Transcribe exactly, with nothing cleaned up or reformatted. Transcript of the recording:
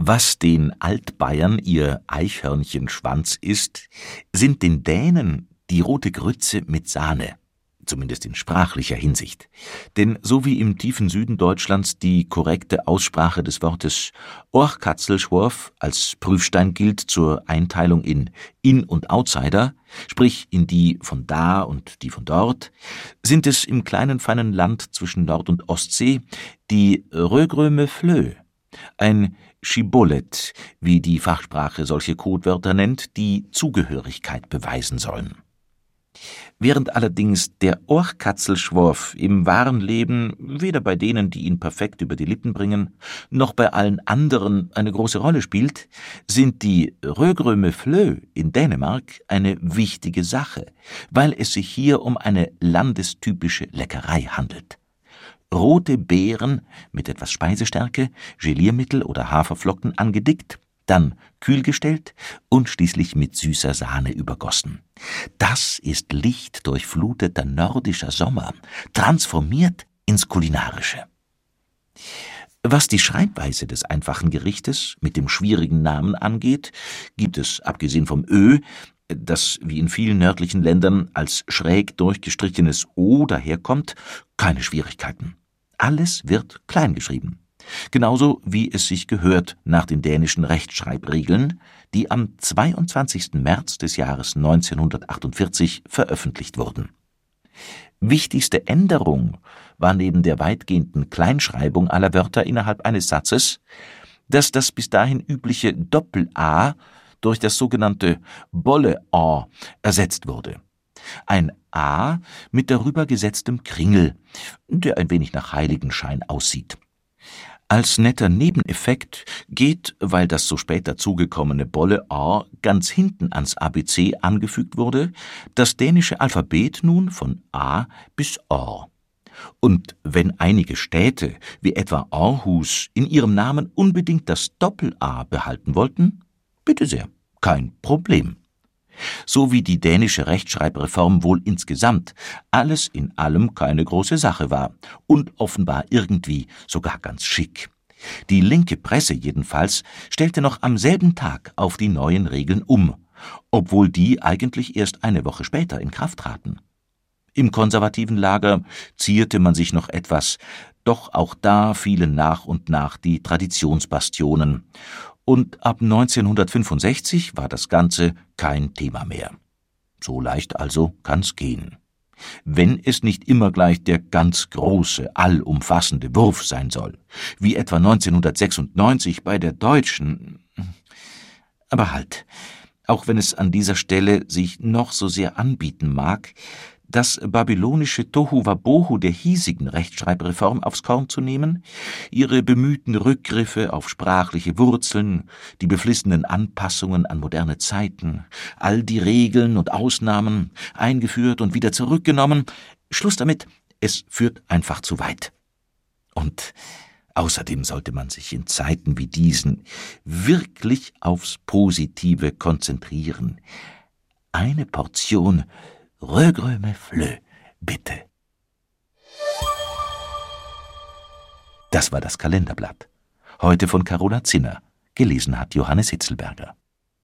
Was den Altbayern ihr Eichhörnchenschwanz ist, sind den Dänen die rote Grütze mit Sahne, zumindest in sprachlicher Hinsicht. Denn so wie im tiefen Süden Deutschlands die korrekte Aussprache des Wortes Orchkatzelschworf als Prüfstein gilt zur Einteilung in In- und Outsider, sprich in die von da und die von dort, sind es im kleinen feinen Land zwischen Nord- und Ostsee die Rögröme Flö, ein Schibboleth, wie die Fachsprache solche Codewörter nennt, die Zugehörigkeit beweisen sollen. Während allerdings der Orchkatzelschworf im wahren Leben weder bei denen, die ihn perfekt über die Lippen bringen, noch bei allen anderen eine große Rolle spielt, sind die Rögröme Flö in Dänemark eine wichtige Sache, weil es sich hier um eine landestypische Leckerei handelt. Rote Beeren mit etwas Speisestärke, Geliermittel oder Haferflocken angedickt, dann kühl gestellt und schließlich mit süßer Sahne übergossen. Das ist lichtdurchfluteter nordischer Sommer, transformiert ins Kulinarische. Was die Schreibweise des einfachen Gerichtes mit dem schwierigen Namen angeht, gibt es, abgesehen vom Ö, das wie in vielen nördlichen Ländern als schräg durchgestrichenes O daherkommt, keine Schwierigkeiten. Alles wird klein geschrieben. Genauso wie es sich gehört nach den dänischen Rechtschreibregeln, die am zweiundzwanzigsten März des Jahres neunzehnhundertachtundvierzig veröffentlicht wurden. Wichtigste Änderung war neben der weitgehenden Kleinschreibung aller Wörter innerhalb eines Satzes, dass das bis dahin übliche Doppel-A durch das sogenannte Bolle-A ersetzt wurde. Ein A mit darüber gesetztem Kringel, der ein wenig nach Heiligenschein aussieht. Als netter Nebeneffekt geht, weil das so spät dazugekommene Bolle-A ganz hinten ans A B C angefügt wurde, das dänische Alphabet nun von A bis O. Und wenn einige Städte, wie etwa Aarhus, in ihrem Namen unbedingt das Doppel-A behalten wollten, bitte sehr, kein Problem. So wie die dänische Rechtschreibreform wohl insgesamt alles in allem keine große Sache war und offenbar irgendwie sogar ganz schick. Die linke Presse jedenfalls stellte noch am selben Tag auf die neuen Regeln um, obwohl die eigentlich erst eine Woche später in Kraft traten. Im konservativen Lager zierte man sich noch etwas, doch auch da fielen nach und nach die Traditionsbastionen. Und ab neunzehnhundertfünfundsechzig war das Ganze kein Thema mehr. So leicht also kann's gehen. Wenn es nicht immer gleich der ganz große, allumfassende Wurf sein soll, wie etwa neunzehnhundertsechsundneunzig bei der Deutschen. Aber halt, auch wenn es an dieser Stelle sich noch so sehr anbieten mag, das babylonische Tohuwabohu der hiesigen Rechtschreibreform aufs Korn zu nehmen, ihre bemühten Rückgriffe auf sprachliche Wurzeln, die beflissenen Anpassungen an moderne Zeiten, all die Regeln und Ausnahmen, eingeführt und wieder zurückgenommen, Schluss damit, es führt einfach zu weit. Und außerdem sollte man sich in Zeiten wie diesen wirklich aufs Positive konzentrieren. Eine Portion Rögröme Flö, bitte. Das war das Kalenderblatt. Heute von Carola Zinner. Gelesen hat Johannes Hitzelberger.